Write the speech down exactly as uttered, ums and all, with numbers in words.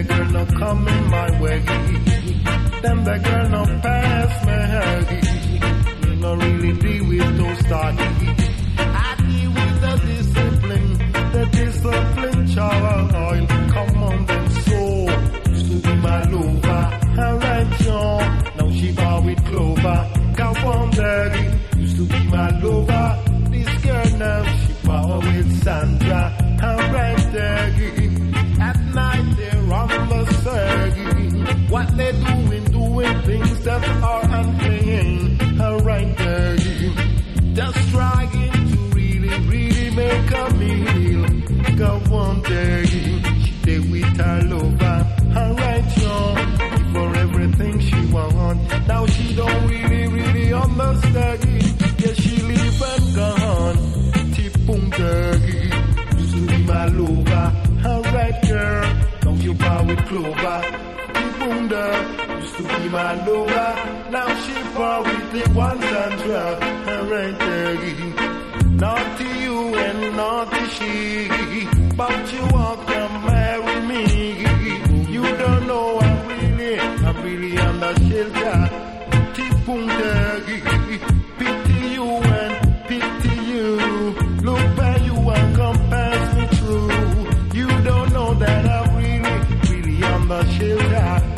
the girl no coming my way. Them the girl no pass me. You no really deal with those study. I deal with the discipline, the discipline child. Come on then, so used to be my lover. Alright, John, now she bar with Clover. Come on, daddy, used to be my lover. This girl now she bar with Sandra. Alright, daddy, at night they're on the circuit. What they doing, doing things that are unplaying. Alright, daddy, just trying to really, really make a meal. Go on, daddy, she did with her lover. Alright, John, for everything she want. Now she don't really, really understand. Yeah, she live and gone. Tipum dirty, used to be my lover. Alright, girl, don't you bar with Clover. Tipum dirty, used to be my lover. Now she bar with the one Sandra. Alright, dirty, naughty you and naughty she. But you want to marry me. You don't know I'm really, I'm really under shelter. Tipum dirty, pity you and pity you. Look by you and come pass me through. You don't know that I'm really, really under shelter.